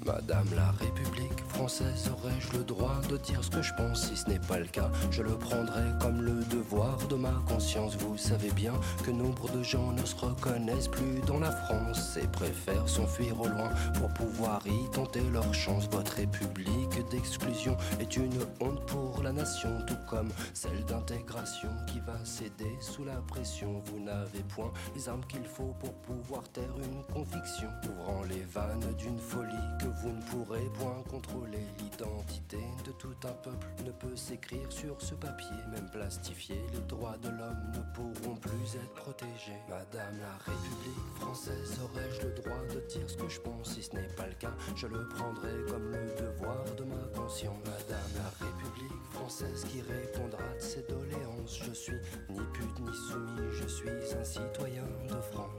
Madame la République française, aurais-je le droit de dire ce que je pense? Si ce n'est pas le cas, je le prendrai comme le devoir de ma conscience. Vous savez bien que nombre de gens ne se reconnaissent plus dans la France et préfèrent s'enfuir au loin pour pouvoir y tenter leur chance. Votre République d'exclusion est une honte pour la nation, tout comme celle d'intégration qui va céder sous la pression. Vous n'avez point les armes qu'il faut pour pouvoir taire une conviction, ouvrant les vannes d'une folie que vous ne pourrez point contrôler. L'identité de tout un peuple ne peut s'écrire sur ce papier, même plastifié, les droits de l'homme ne pourront plus être protégés. Madame la République française, aurais-je le droit de dire ce que je pense? Si ce n'est pas le cas, je le prendrai comme le devoir de ma conscience. Madame la République française qui répondra de ses doléances, je suis ni pute ni soumis, je suis un citoyen de France.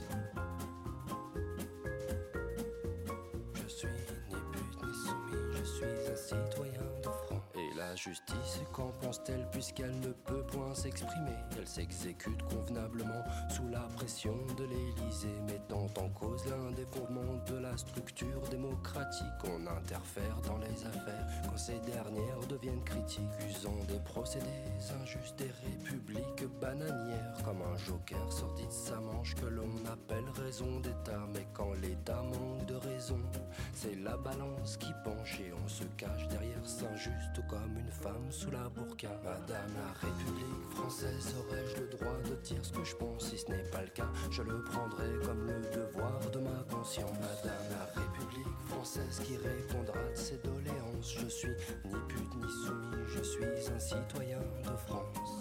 La justice, qu'en pense-t-elle puisqu'elle ne peut point s'exprimer? Elle s'exécute convenablement sous la pression de l'Élysée, mettant en cause l'un des fondements de la structure démocratique. On interfère dans les affaires quand ces dernières deviennent critiques, usant des procédés injustes, des républiques bananières, comme un joker sorti de sa manche que l'on appelle raison d'État. Mais quand l'État manque de raison, c'est la balance qui penche et on se cache derrière Saint-Just comme une femme sous la burqa. Madame la République française, aurais-je le droit de dire ce que je pense? Si ce n'est pas le cas, je le prendrai comme le devoir de ma conscience. Madame la République française qui répondra de ses doléances, je suis ni pute ni soumis, je suis un citoyen de France.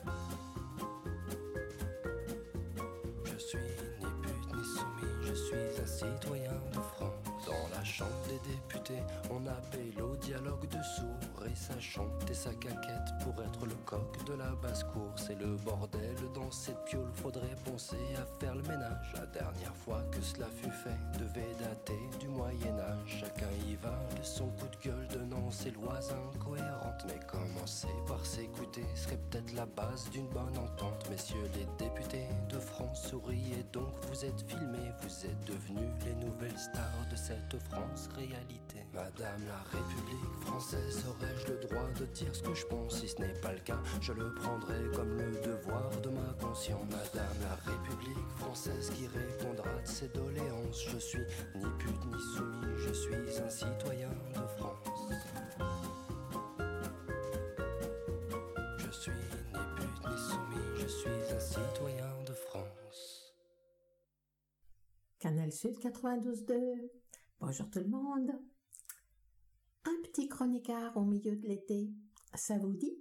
Je suis ni pute ni soumis, je suis un citoyen de France. Dans la chambre des députés, on appelle au dialogue de sourds et ça chante et ça caquette pour être le coq de la basse-cour. C'est le bordel dans cette piole, faudrait penser à faire le ménage. La dernière fois que cela fut fait devait dater du Moyen-Âge. Chacun y va de son coup de gueule, donnant ses lois incohérentes. Mais commencer par s'écouter serait peut-être la base d'une bonne entente. Messieurs les députés de France, souriez donc, vous êtes filmés, vous êtes devenus les nouvelles stars de cette France réalité. Madame la République française, aurais-je le droit de dire ce que je pense? Si ce n'est pas le cas, je le prendrai comme le devoir de ma conscience. Madame la République française qui répondra de ses doléances, je suis ni pute ni soumis, je suis un citoyen de France. Je suis ni pute ni soumis, je suis un citoyen de France. Canal Sud 92.2. Bonjour tout le monde. Un petit chroniqueur au milieu de l'été, ça vous dit?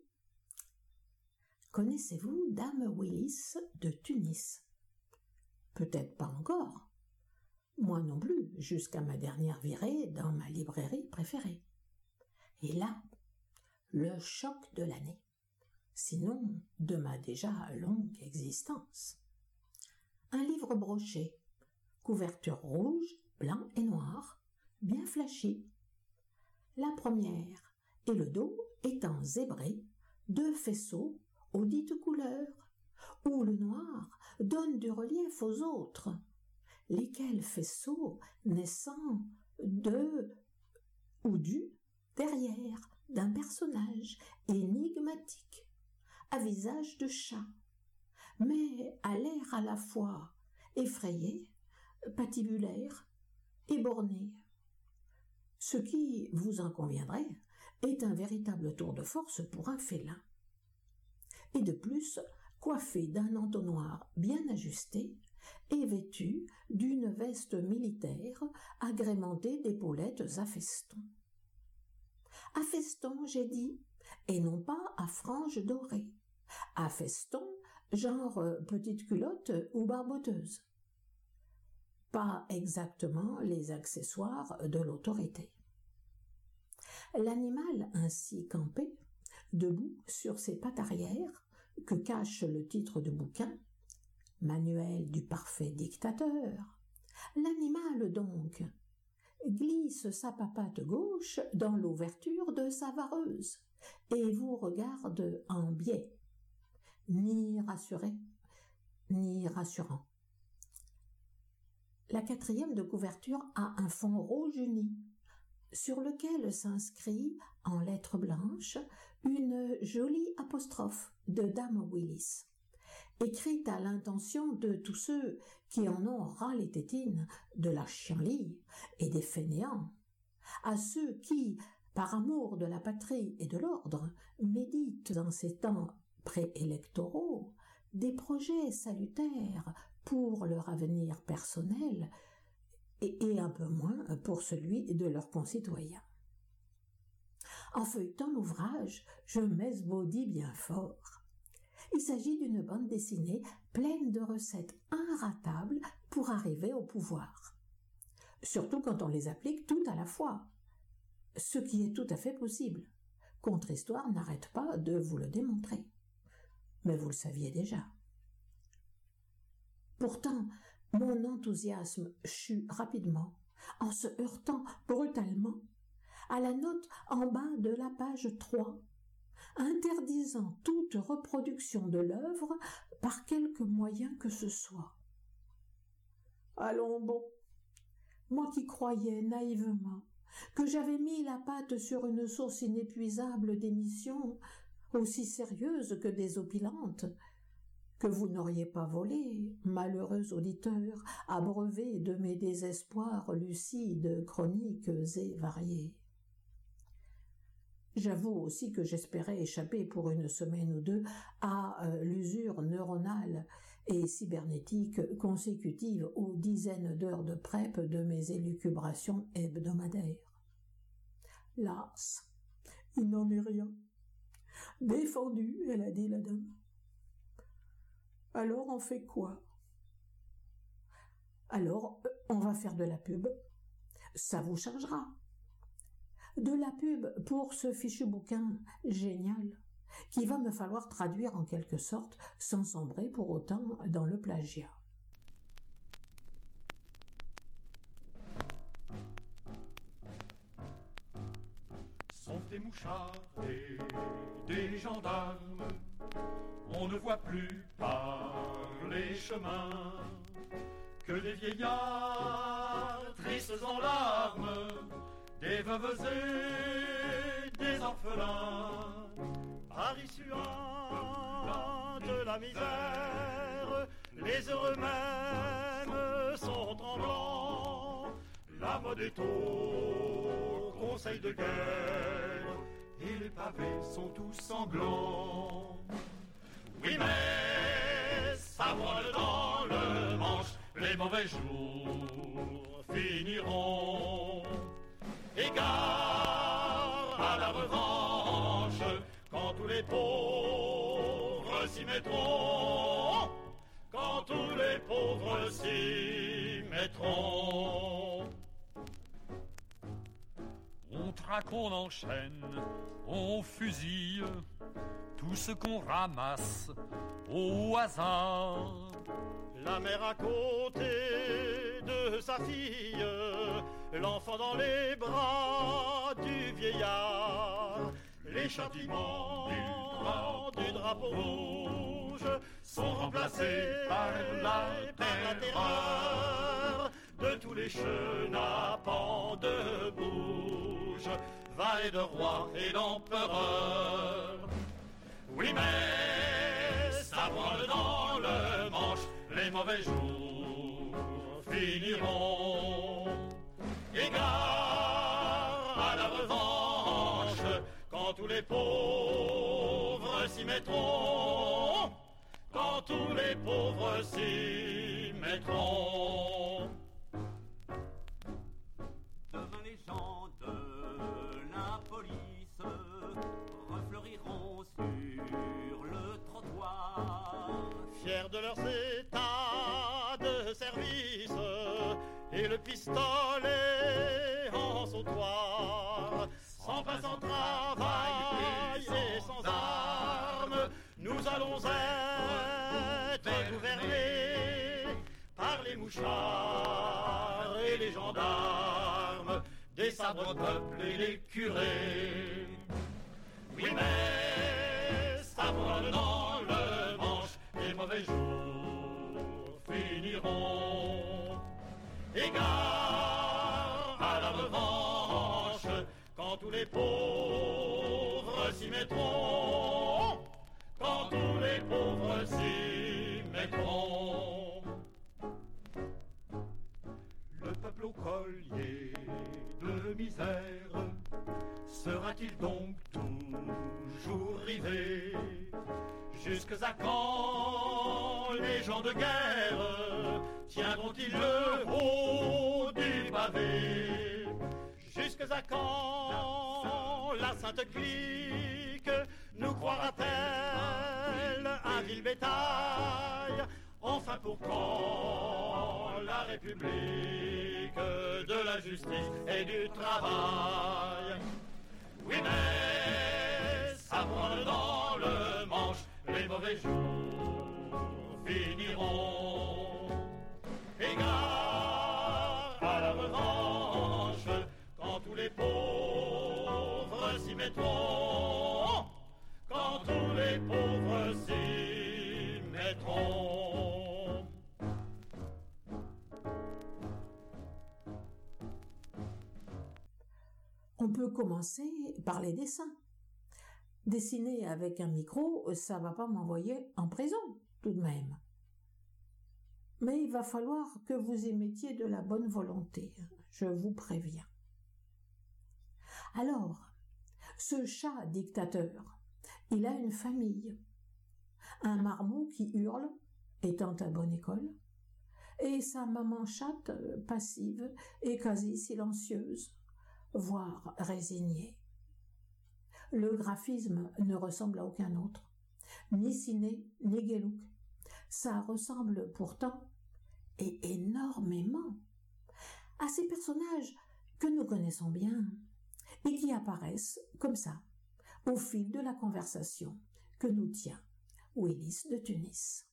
Connaissez-vous Dame Willis de Tunis? Peut-être pas encore. Moi non plus, jusqu'à ma dernière virée dans ma librairie préférée. Et là, le choc de l'année. Sinon, de ma déjà longue existence. Un livre broché, couverture rouge, blanc et noir, bien flashy. La première et le dos étant zébrés, deux faisceaux aux dites couleurs, où le noir donne du relief aux autres, lesquels faisceaux naissant de ou du derrière d'un personnage énigmatique, à visage de chat, mais à l'air à la fois effrayé, patibulaire et borné. Ce qui, vous en conviendrez, est un véritable tour de force pour un félin. Et de plus, coiffé d'un entonnoir bien ajusté et vêtu d'une veste militaire agrémentée d'épaulettes à festons. À festons, j'ai dit, et non pas à franges dorées. À festons, genre petite culotte ou barboteuse. Pas exactement les accessoires de l'autorité. L'animal ainsi campé, debout sur ses pattes arrière, que cache le titre de bouquin, Manuel du parfait dictateur, l'animal donc glisse sa papate gauche dans l'ouverture de sa vareuse et vous regarde en biais, ni rassuré, ni rassurant. La 4e de couverture a un fond rouge uni, sur lequel s'inscrit, en lettres blanches, une jolie apostrophe de Dame Willis, écrite à l'intention de tous ceux qui en ont ras les tétines, de la chienlit et des fainéants, à ceux qui, par amour de la patrie et de l'ordre, méditent en ces temps préélectoraux des projets salutaires pour leur avenir personnel et un peu moins pour celui de leurs concitoyens. En feuilletant l'ouvrage, je m'esbaudis bien fort. Il s'agit d'une bande dessinée pleine de recettes inratables pour arriver au pouvoir. Surtout quand on les applique toutes à la fois, ce qui est tout à fait possible. Contre-Histoire n'arrête pas de vous le démontrer. Mais vous le saviez déjà. Pourtant, mon enthousiasme chut rapidement, en se heurtant brutalement à la note en bas de la page 3, interdisant toute reproduction de l'œuvre par quelque moyen que ce soit. Allons bon, moi qui croyais naïvement que j'avais mis la patte sur une source inépuisable d'émissions, aussi sérieuses que désopilantes, que vous n'auriez pas volé, malheureux auditeur, abreuvé de mes désespoirs lucides, chroniques et variés. J'avoue aussi que j'espérais échapper pour une semaine ou deux à l'usure neuronale et cybernétique consécutive aux dizaines d'heures de prep de mes élucubrations hebdomadaires. Las, il n'en est rien. Défendu, elle a dit la dame. Alors on fait quoi? Alors on va faire de la pub. Ça vous chargera. De la pub pour ce fichu bouquin génial qui va me falloir traduire en quelque sorte sans sombrer pour autant dans le plagiat. Sont des mouchards et des gendarmes, on ne voit plus par les chemins que des vieillards tristes en larmes, des veuves et des orphelins, Paris suant de la misère, les heureux mêmes sont tremblants, la mode est au conseil de guerre, et les pavés sont tous sanglants. Oui, mais ça voile dans le manche, les mauvais jours finiront. Et gare à la revanche, quand tous les pauvres s'y mettront, quand tous les pauvres s'y mettront. On traque, on enchaîne, on fusille tout ce qu'on ramasse au hasard. La mère à côté de sa fille, l'enfant dans les bras du vieillard. Les châtiments du drapeau rouge sont remplacés par la terreur de tous les chenapans de Bouge, valets de rois et d'empereurs. Oui, mais ça branle dans le manche, les mauvais jours finiront. Et gare à la revanche, quand tous les pauvres s'y mettront, quand tous les pauvres s'y mettront. Demain les gens de la police refleuriront sur le trottoir, fiers de leurs états de service et le pistolet en sautoir. Sans pain, sans travail et sans armes, nous allons être gouvernés par les mouchards et les gendarmes, des sabres peuples et les curés. Oui, mais ça brûle dans le manche, les mauvais jours finiront. Égard à la revanche, quand tous les pauvres s'y mettront, quand tous les pauvres s'y mettront. Le peuple au collier de misère sera-t-il donc toujours rivé? Jusque à quand les gens de guerre tiendront-ils le haut du pavé? Jusque à quand la sainte clique nous croira-t-elle un vil bétail? Enfin pour quand la République de la justice et du travail? Oui mais ça pointe dans le manche, les mauvais jours finiront. Égard à la revanche, quand tous les pauvres s'y mettront, quand tous les pauvres s'y mettront. On peut commencer par les dessins. Dessiner avec un micro, ça va pas m'envoyer en prison, tout de même. Mais il va falloir que vous y mettiez de la bonne volonté, je vous préviens. Alors, ce chat dictateur, il a une famille. Un marmot qui hurle, étant à bonne école, et sa maman chatte passive et quasi silencieuse, voire résignée. Le graphisme ne ressemble à aucun autre, ni Ciné, ni Guélouc. Ça ressemble pourtant, et énormément, à ces personnages que nous connaissons bien et qui apparaissent comme ça, au fil de la conversation que nous tient Willis de Tunis.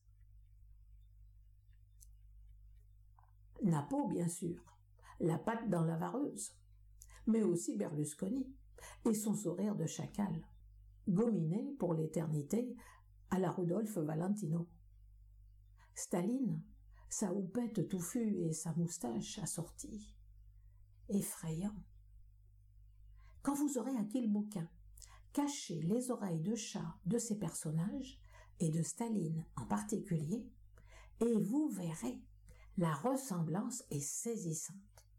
Napo, bien sûr, la patte dans la vareuse, mais aussi Berlusconi et son sourire de chacal, gominé pour l'éternité à la Rudolph Valentino. Staline, sa houppette touffue et sa moustache assortie. Effrayant. Quand vous aurez acquis le bouquin, cachez les oreilles de chat de ces personnages, et de Staline en particulier, et vous verrez, la ressemblance est saisissante.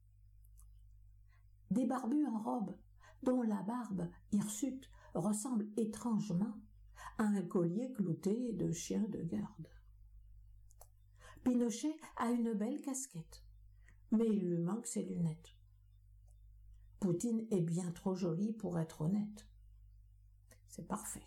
Des barbus en robe, dont la barbe hirsute ressemble étrangement à un collier clouté de chien de garde. Pinochet a une belle casquette, mais il lui manque ses lunettes. Poutine est bien trop joli pour être honnête. C'est parfait.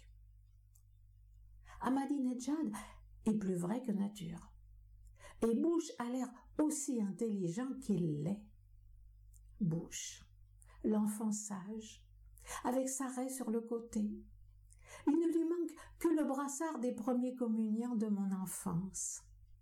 Ahmadinejad est plus vrai que nature. Et Bush a l'air aussi intelligent qu'il l'est. Bush, l'enfant sage, avec sa raie sur le côté. Il ne lui manque que le brassard des premiers communiants de mon enfance.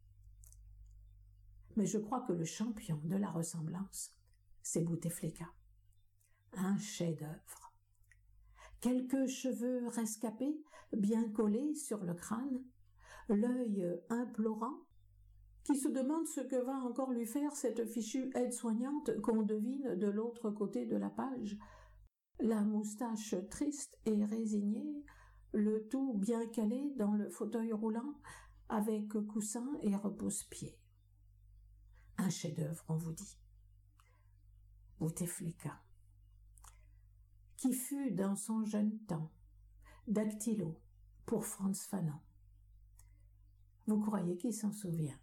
Mais je crois que le champion de la ressemblance, c'est Bouteflika. Un chef-d'œuvre. Quelques cheveux rescapés, bien collés sur le crâne, l'œil implorant, qui se demande ce que va encore lui faire cette fichue aide-soignante qu'on devine de l'autre côté de la page, la moustache triste et résignée, le tout bien calé dans le fauteuil roulant, avec coussin et repose-pied. Un chef-d'œuvre, on vous dit. Bouteflika, qui fut dans son jeune temps dactylo pour Frantz Fanon. Vous croyez qu'il s'en souvient?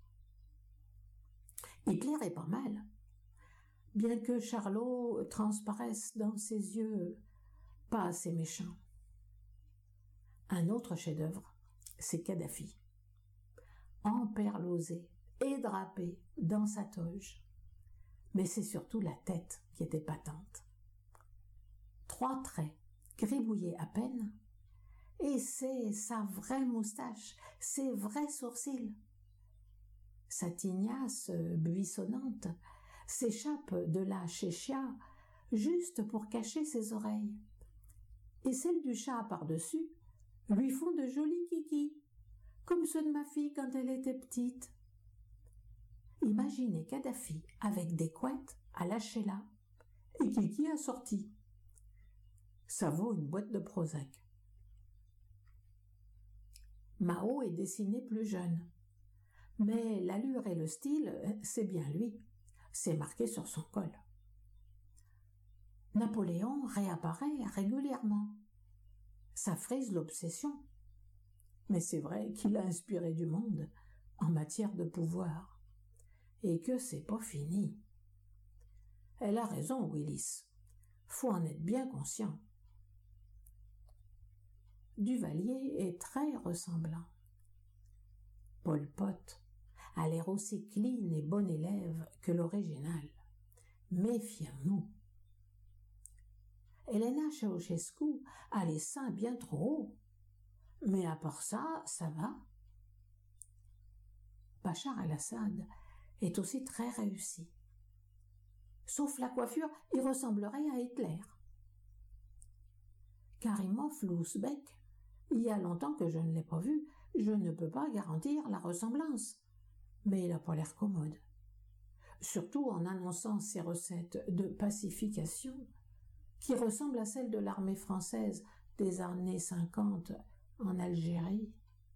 Hitler est pas mal, bien que Charlot transparaisse dans ses yeux pas assez méchant. Un autre chef-d'œuvre, c'est Kadhafi, emperlosé et drapé dans sa toge. Mais c'est surtout la tête qui était patente. 3 traits, gribouillés à peine, et c'est sa vraie moustache, ses vrais sourcils. Sa tignasse buissonnante s'échappe de la chéchia juste pour cacher ses oreilles. Et celles du chat par-dessus lui font de jolis kikis, comme ceux de ma fille quand elle était petite. Imaginez Kadhafi avec des couettes à lâcher là, et qui a sorti. Ça vaut une boîte de Prozac. Mao est dessiné plus jeune. Mais l'allure et le style, c'est bien lui. C'est marqué sur son col. Napoléon réapparaît régulièrement. Ça frise l'obsession. Mais c'est vrai qu'il a inspiré du monde en matière de pouvoir. Et que c'est pas fini. Elle a raison, Willis. Faut en être bien conscient. Duvalier est très ressemblant. Pol Pot a l'air aussi clean et bon élève que l'original. Méfions-nous. Elena Ceausescu a les seins bien trop hauts. Mais à part ça, ça va. Bachar el-Assad est aussi très réussi. Sauf la coiffure, il ressemblerait à Hitler. Karimov l'Ouzbek, il y a longtemps que je ne l'ai pas vu, je ne peux pas garantir la ressemblance. Mais il n'a pas l'air commode. Surtout en annonçant ses recettes de pacification, qui ressemblent à celles de l'armée française des années 50 en Algérie.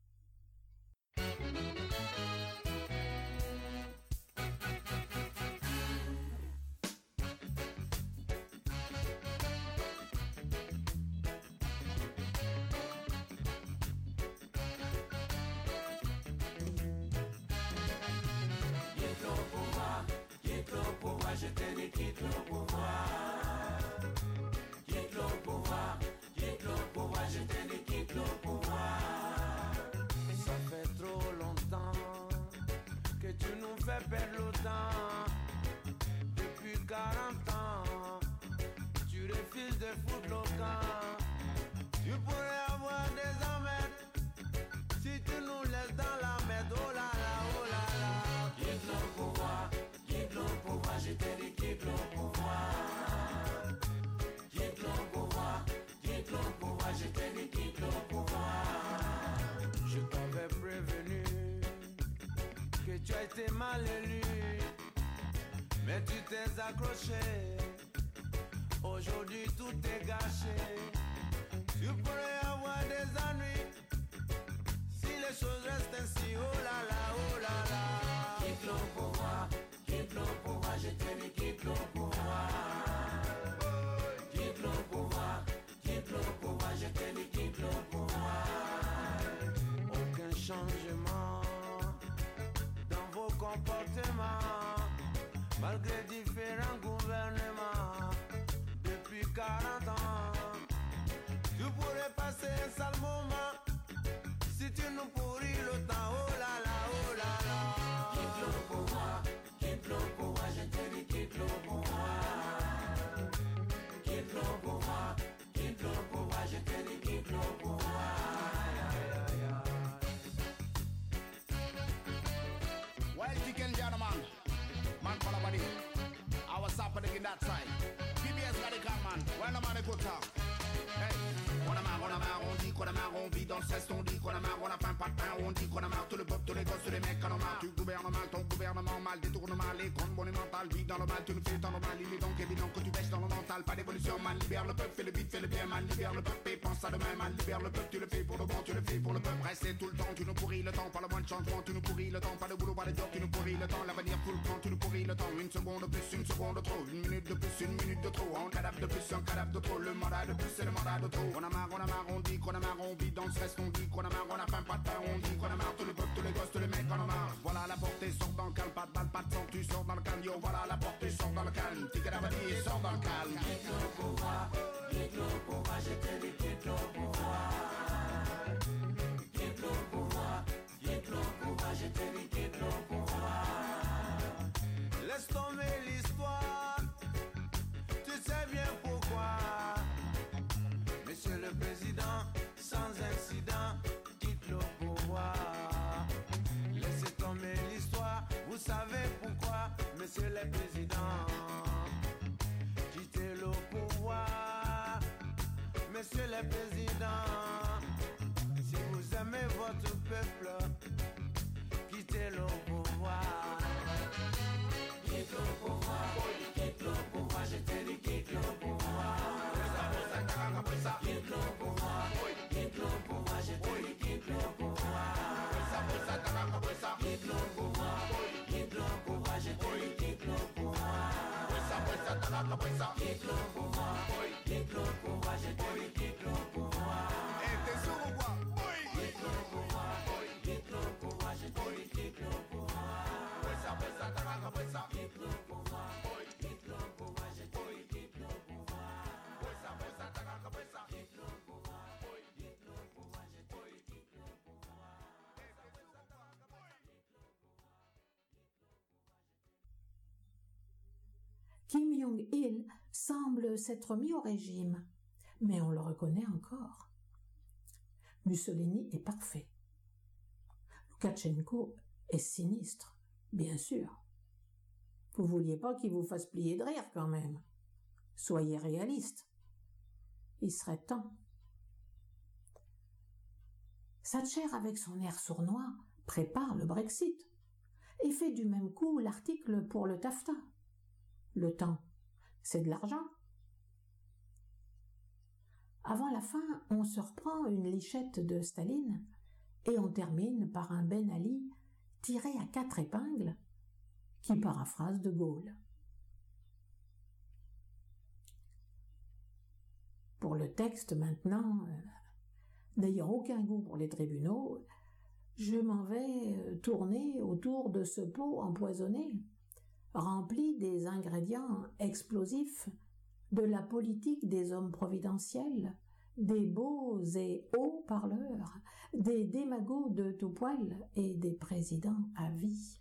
Je te dis quitte le pouvoir. Quitte le pouvoir, je te dis quitte le pouvoir. Ça fait trop longtemps que tu nous fais perdre le temps. Depuis 40 ans, tu refuses de foutre le camp. Tu pourrais avoir des emmerdes si tu nous laisses dans la merde. Oh là là, oh là là. Quitte le pouvoir. Je te dis quitte le pouvoir. Quitte le pouvoir, je te dis quitte le pouvoir. Je t'avais prévenu que tu as été mal élu, mais tu t'es accroché. Aujourd'hui tout est gâché. Tu pourrais avoir des ennuis si les choses restent ainsi. Oh là là, oh là là. Quitte le pouvoir. Je te dis quitte le pouvoir. Quitte le pouvoir, je te dis quitte le pouvoir. Aucun changement dans vos comportements, malgré différents gouvernements. Depuis 40 ans, tu pourrais passer un sale moment si tu nous pourris le temps. Oh là là, oh là là. Quitte le pouvoir. Je te dis quitte le pouvoir. Quitte le pouvoir, je te dis quitte le pouvoir. Well, chicken gentlemen, man for the body. I was up in that side. PBS radical man, well the man a good talk. Hey, on a marre, on dit qu'on a marre, on vit dans le ceste, on dit qu'on a marre, on a faim, pas de pain, on dit qu'on a marre, tout le peuple, tous les gosses, tous les mecs, en ont marre. Tu gouvernes mal, ton gouvernement mal, détourne mal, les comptes monumentales, vit dans le mal, tu nous fais dans le mal, il est donc évident que tu baisses dans le mental, pas d'évolution, man, libère le peuple, fais le vite, fais le bien, man, libère le peuple, et pense à demain, man, libère le peuple, tu le fais pour le bon, tu le fais pour le peuple, restez tout le temps, tu nous pourris le temps, pas le moins de changement, tu nous pourris le temps, pas de boulot, pas de job, tu nous pourris le temps, l'avenir tout le temps, tu nous pourris le temps, une seconde de plus, une seconde de trop, une minute de plus, une minute de trop, un cadavre de plus, un cadavre de trop, le mandat de plus, c'est le mandat de trop, on a marre, on dit qu'on a marre, on vit dans le stress, on dit qu'on a marre, on a faim, pas de pain, on dit qu'on a marre, tout le peuple, tous les gosses, tous les mecs, en ont marre. Voilà la portée, sors dans le calme, pas de balle, pas de sang, tu sors dans le calme, yo, voilà la portée, sors dans le calme, tic à la vanille, sors dans le calme. Quitte le pouvoir, je te dis quitte le pouvoir. Quitte le pouvoir, je te dis quitte le pouvoir. Laisse tomber l'histoire, tu sais bien pourquoi. Monsieur le Président, sans incident, quitte le pouvoir. Laissez tomber l'histoire, vous savez pourquoi, Monsieur le Président. Quittez le pouvoir, Monsieur le Président. Si vous aimez votre peuple, quittez le pouvoir. ataca cabeza. Quitte le pouvoir, quitte le pouvoir, je te dis quitte le pouvoir. Este es Uruguay. Quitte le pouvoir, quitte le pouvoir, je te dis quitte le pouvoir. Cabeza, cabeza, ataca cabeza. Quitte le pouvoir, quitte le pouvoir, je te dis quitte le pouvoir. Cabeza, cabeza, ataca cabeza. Quitte le pouvoir, quitte le pouvoir, je te dis quitte le pouvoir. Kim Jong-il semble s'être mis au régime, mais on le reconnaît encore. Mussolini est parfait. Loukachenko est sinistre, bien sûr. Vous vouliez pas qu'il vous fasse plier de rire quand même. Soyez réaliste. Il serait temps. Thatcher, avec son air sournois, prépare le Brexit et fait du même coup l'article pour le TAFTA. Le temps, c'est de l'argent. Avant la fin, on se reprend une lichette de Staline et on termine par un Ben Ali tiré à 4 épingles qui paraphrase de Gaulle. Pour le texte maintenant, n'ayant aucun goût pour les tribunaux, je m'en vais tourner autour de ce pot empoisonné, rempli des ingrédients explosifs de la politique des hommes providentiels, des beaux et hauts parleurs, des démagos de tout poil et des présidents à vie.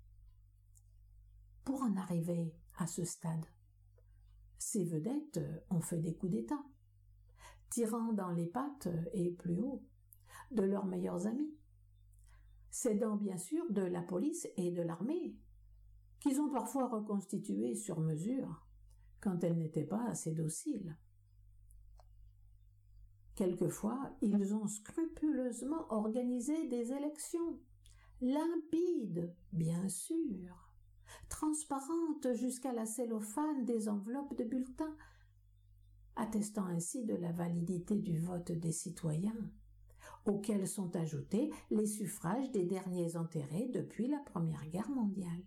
Pour en arriver à ce stade, ces vedettes ont fait des coups d'État, tirant dans les pattes et plus haut de leurs meilleurs amis, s'aidant bien sûr de la police et de l'armée, qu'ils ont parfois reconstituées sur mesure quand elles n'étaient pas assez dociles. Quelquefois, ils ont scrupuleusement organisé des élections, limpides, bien sûr, transparentes jusqu'à la cellophane des enveloppes de bulletins, attestant ainsi de la validité du vote des citoyens, auxquels sont ajoutés les suffrages des derniers enterrés depuis la Première Guerre mondiale.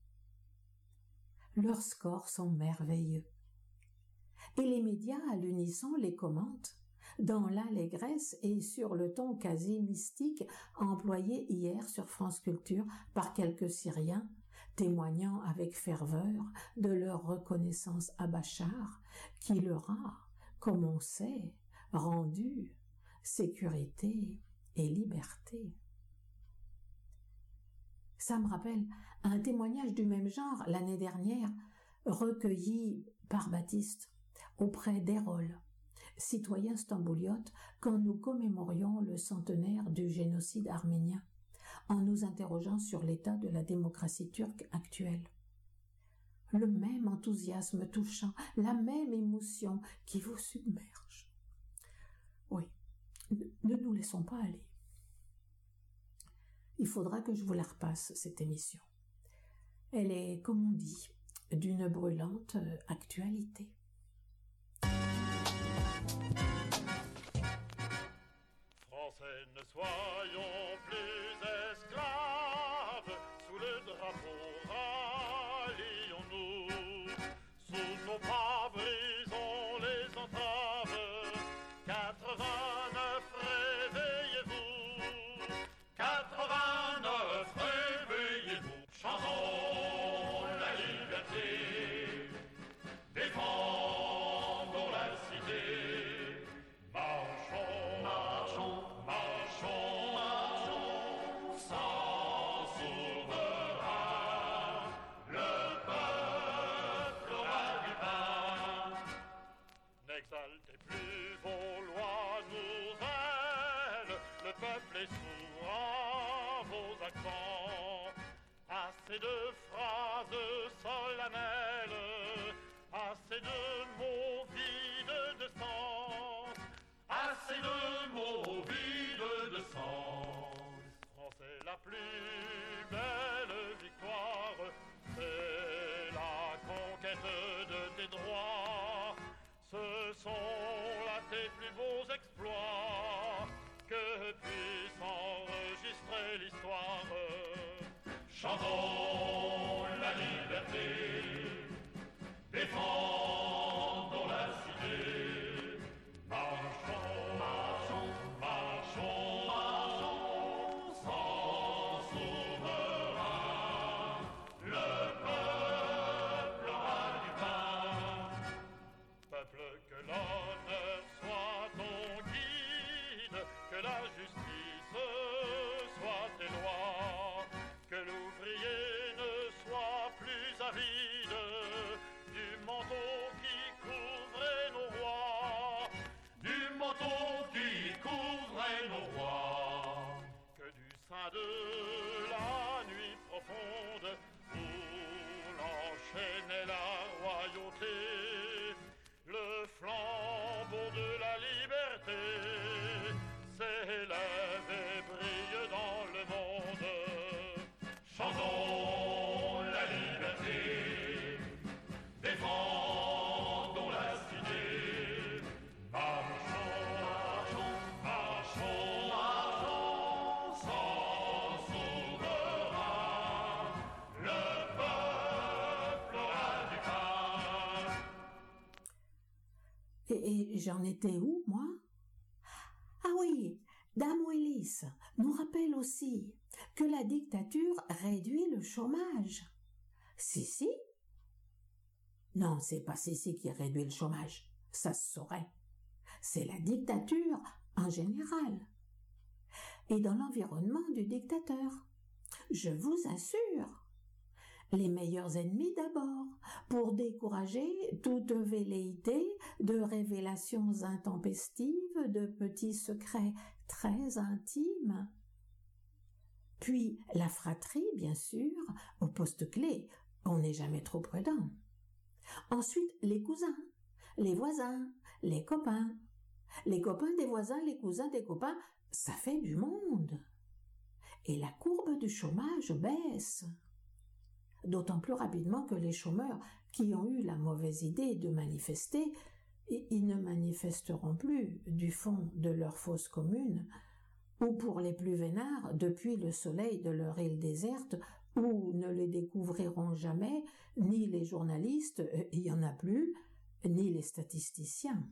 Leurs scores sont merveilleux. Et les médias à l'unisson les commentent, dans l'allégresse et sur le ton quasi mystique employé hier sur France Culture par quelques Syriens, témoignant avec ferveur de leur reconnaissance à Bachar, qui leur a, comme on sait, rendu sécurité et liberté. Ça me rappelle un témoignage du même genre l'année dernière, recueilli par Baptiste auprès d'Erol, citoyen stambouliote, quand nous commémorions le centenaire du génocide arménien, en nous interrogeant sur l'état de la démocratie turque actuelle. Le même enthousiasme touchant, la même émotion qui vous submerge. Oui, ne nous laissons pas aller. Il faudra que je vous la repasse, cette émission. Elle est, comme on dit, d'une brûlante actualité. Français, ne soyons plus esclaves, sous le drapeau rallions-nous, sous nos pas brisons les entraves, 89 réveillez-vous, 89 réveillez-vous, chantons la liberté, défendons la cité, marchons, marchons, marchons, marchons, sans souverain, le peuple aura du pain. N'exaltez plus vos lois nouvelles, le peuple est sourd à vos accents. Assez de phrases solennelles, assez de mots vides de sens, assez de mots vides de sens. Français, la plus belle victoire, c'est la conquête de tes droits. Ce sont là tes plus beaux exploits, que puisse enregistrer l'histoire. Chantons la liberté, défendons Et j'en étais où, moi? Ah oui, Dame Willis nous rappelle aussi que la dictature réduit le chômage. Si. Non, c'est pas si qui réduit le chômage, ça se saurait. C'est la dictature en général. Et dans l'environnement du dictateur, je vous assure, les meilleurs ennemis d'abord, pour décourager toute velléité de révélations intempestives, de petits secrets très intimes. Puis la fratrie, bien sûr, au poste clé, on n'est jamais trop prudent. Ensuite, les cousins, les voisins, les copains. Les copains des voisins, les cousins des copains, ça fait du monde. Et la courbe du chômage baisse. D'autant plus rapidement que les chômeurs qui ont eu la mauvaise idée de manifester, ils ne manifesteront plus du fond de leur fosse commune, ou pour les plus vénards, depuis le soleil de leur île déserte, où ne les découvriront jamais ni les journalistes, il n'y en a plus, ni les statisticiens.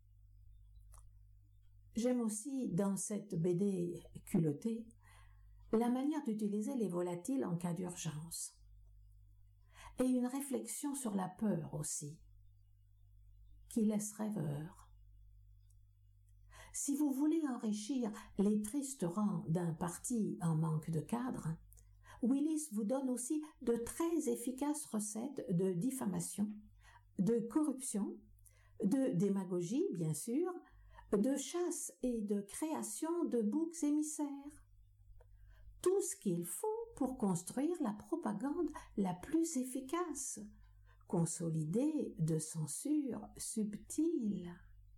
J'aime aussi, dans cette BD culottée, la manière d'utiliser les volatiles en cas d'urgence. Et une réflexion sur la peur aussi, qui laisse rêveur. Si vous voulez enrichir les tristes rangs d'un parti en manque de cadre, Willis vous donne aussi de très efficaces recettes de diffamation, de corruption, de démagogie, bien sûr, de chasse et de création de boucs émissaires. Tout ce qu'il faut pour construire la propagande la plus efficace, consolidée de censure subtile.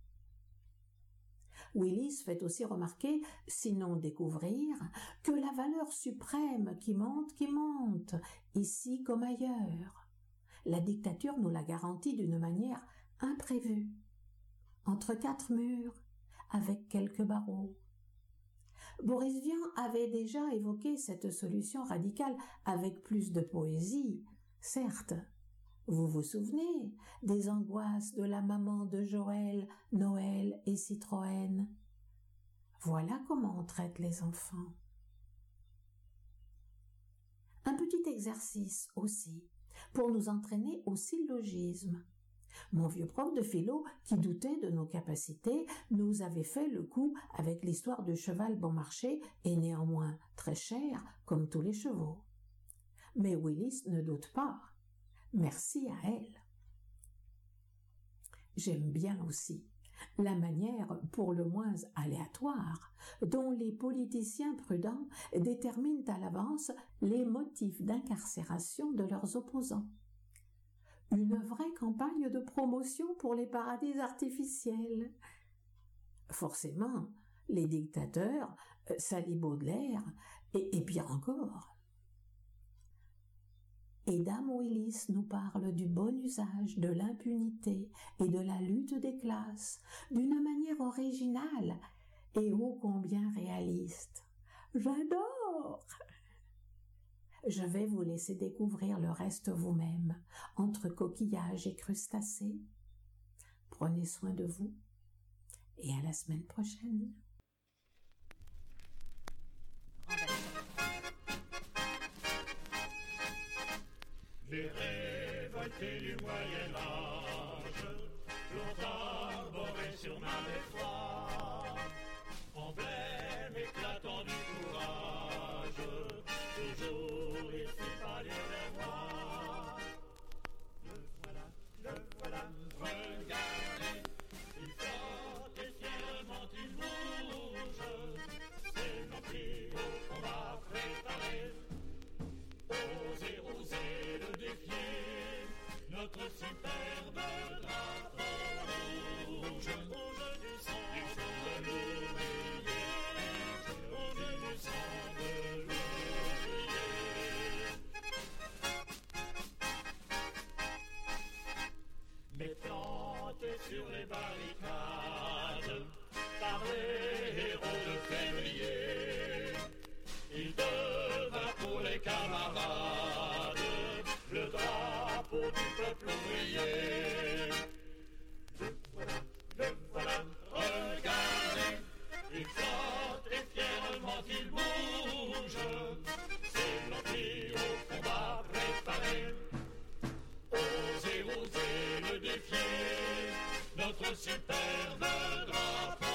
Willis fait aussi remarquer, sinon découvrir, que la valeur suprême qui monte, ici comme ailleurs. La dictature nous la garantit d'une manière imprévue, entre quatre murs, avec quelques barreaux. Boris Vian avait déjà évoqué cette solution radicale avec plus de poésie, certes. Vous vous souvenez des angoisses de la maman de Joël, Noël et Citroën? Voilà comment on traite les enfants. Un petit exercice aussi, pour nous entraîner au syllogisme. Mon vieux prof de philo, qui doutait de nos capacités, nous avait fait le coup avec l'histoire du cheval bon marché et néanmoins très cher, comme tous les chevaux. Mais Willis ne doute pas. Merci à elle. J'aime bien aussi la manière pour le moins aléatoire dont les politiciens prudents déterminent à l'avance les motifs d'incarcération de leurs opposants. Une vraie campagne de promotion pour les paradis artificiels. Forcément, les dictateurs salient Baudelaire et pire encore. Et Dame Willis nous parle du bon usage de l'impunité et de la lutte des classes d'une manière originale et ô combien réaliste. J'adore! Je vais vous laisser découvrir le reste vous-même, entre coquillages et crustacés. Prenez soin de vous et à la semaine prochaine. Les révoltés du Moyen-Âge l'ont arboré sur ma mémoire, emblème éclatant du courage, toujours il fut pas lieu de voir. Le voilà, regardez, il flotte et fièrement il bouge, c'est l'empire qu'on va préparer. Osez le défier, notre superbe drapeau rouge, rouge du sang de l'ouvrier, rouge du sang de l'ouvrier. Mais plantés sur les barricades par les héros de février, il devint pour les camarades le drapeau du peuple ouvrier. défier notre superbe drapeau.